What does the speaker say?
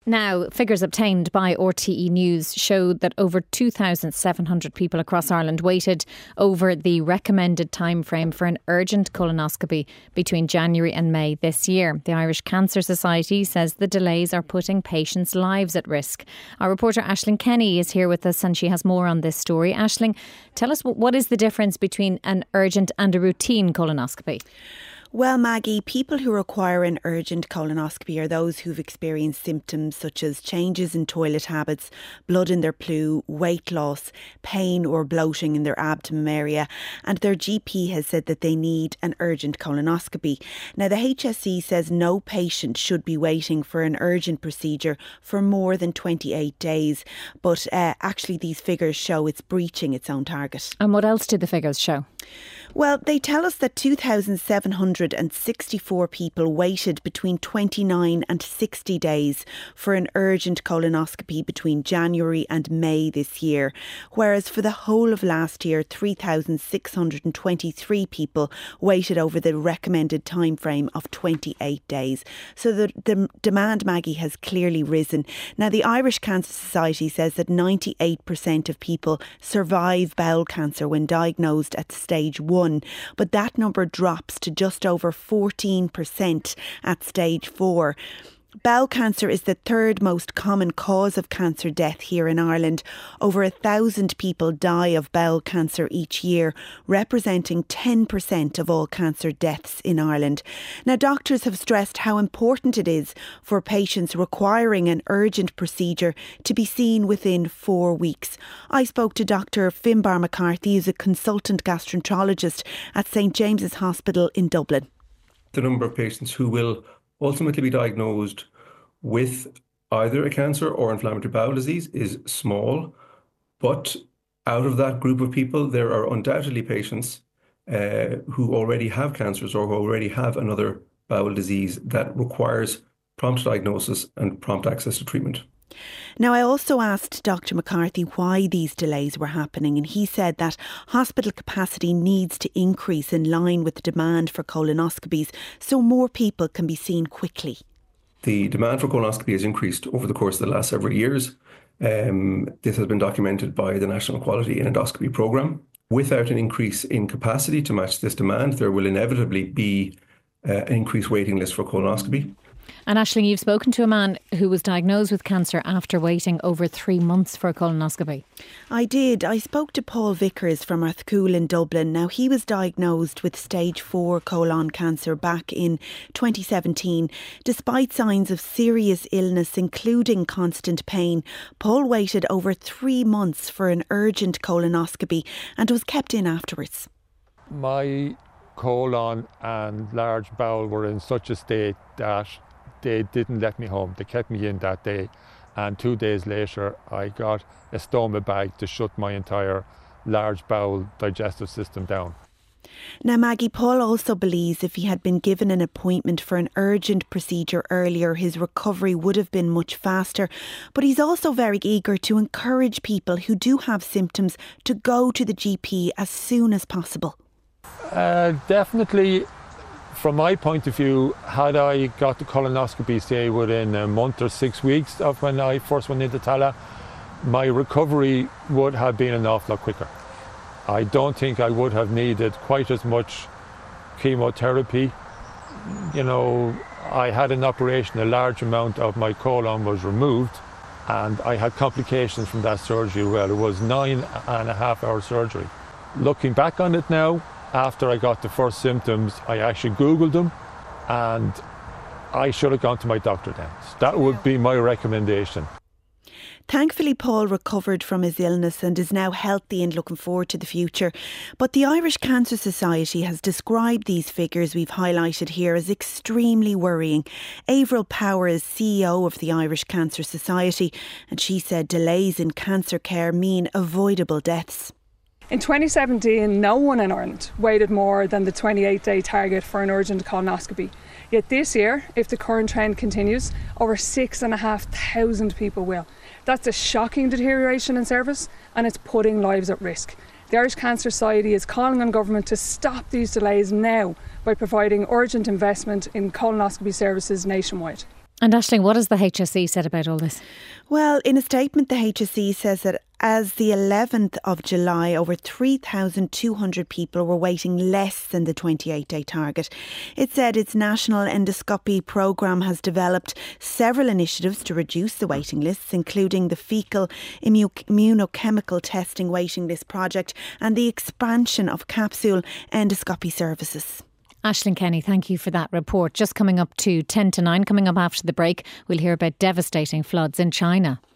Now, figures obtained by RTE News showed that over 2,700 people across Ireland waited over the recommended timeframe for an urgent colonoscopy between January and May this year. The Irish Cancer Society says the delays are putting patients' lives at risk. Our reporter Aisling Kenny is here with us and she has more on this story. Aisling, tell us what is the difference between an urgent and a routine colonoscopy? Well, Maggie, people who require an urgent colonoscopy are those who've experienced symptoms such as changes in toilet habits, blood in their poo, weight loss, pain or bloating in their abdomen area, and their GP has said that they need an urgent colonoscopy. Now, the HSE says no patient should be waiting for an urgent procedure for more than 28 days, but actually these figures show it's breaching its own target. And what else did the figures show? Well, they tell us that 2,764 people waited between 29 and 60 days for an urgent colonoscopy between January and May this year, whereas for the whole of last year, 3,623 people waited over the recommended time frame of 28 days. So the demand, Maggie, has clearly risen. Now, the Irish Cancer Society says that 98% of people survive bowel cancer when diagnosed at stage 1. But that number drops to just over 14% at stage 4. Bowel cancer is the third most common cause of cancer death here in Ireland. Over 1,000 people die of bowel cancer each year, representing 10% of all cancer deaths in Ireland. Now, doctors have stressed how important it is for patients requiring an urgent procedure to be seen within 4 weeks. I spoke to Dr. Finbar McCarthy, who's a consultant gastroenterologist at St James's Hospital in Dublin. The number of patients who will ultimately be diagnosed with either a cancer or inflammatory bowel disease is small, but out of that group of people, there are undoubtedly patients who already have cancers or who already have another bowel disease that requires prompt diagnosis and prompt access to treatment. Now, I also asked Dr. McCarthy why these delays were happening, and he said that hospital capacity needs to increase in line with the demand for colonoscopies so more people can be seen quickly. The demand for colonoscopy has increased over the course of the last several years. This has been documented by the National Quality in Endoscopy Programme. Without an increase in capacity to match this demand, there will inevitably be an increased waiting list for colonoscopy. And Aisling, you've spoken to a man who was diagnosed with cancer after waiting over 3 months for a colonoscopy. I did. I spoke to Paul Vickers from Arthcool in Dublin. Now, he was diagnosed with stage 4 colon cancer back in 2017. Despite signs of serious illness, including constant pain, Paul waited over 3 months for an urgent colonoscopy and was kept in afterwards. My colon and large bowel were in such a state that they didn't let me home. They kept me in that day, and 2 days later I got a stoma bag to shut my entire large bowel digestive system down. Now, Maggie, Paul also believes if he had been given an appointment for an urgent procedure earlier, his recovery would have been much faster. But he's also very eager to encourage people who do have symptoms to go to the GP as soon as possible. Definitely. From my point of view, had I got the colonoscopy, say, within a month or 6 weeks of when I first went into Tallaght, my recovery would have been an awful lot quicker. I don't think I would have needed quite as much chemotherapy. You know, I had an operation, a large amount of my colon was removed, and I had complications from that surgery. Well, it was 9.5-hour surgery. Looking back on it now, after I got the first symptoms, I actually Googled them, and I should have gone to my doctor then. So that would be my recommendation. Thankfully, Paul recovered from his illness and is now healthy and looking forward to the future. But the Irish Cancer Society has described these figures we've highlighted here as extremely worrying. Avril Power is CEO of the Irish Cancer Society, and she said delays in cancer care mean avoidable deaths. In 2017, no one in Ireland waited more than the 28-day target for an urgent colonoscopy. Yet this year, if the current trend continues, over 6,500 people will. That's a shocking deterioration in service, and it's putting lives at risk. The Irish Cancer Society is calling on government to stop these delays now by providing urgent investment in colonoscopy services nationwide. And Aisling, what has the HSE said about all this? Well, in a statement, the HSE says that as the 11th of July, over 3,200 people were waiting less than the 28-day target. It said its national endoscopy programme has developed several initiatives to reduce the waiting lists, including the fecal immunochemical testing waiting list project and the expansion of capsule endoscopy services. Aisling Kenny, thank you for that report. Just coming up to 10 to 9, coming up after the break, we'll hear about devastating floods in China.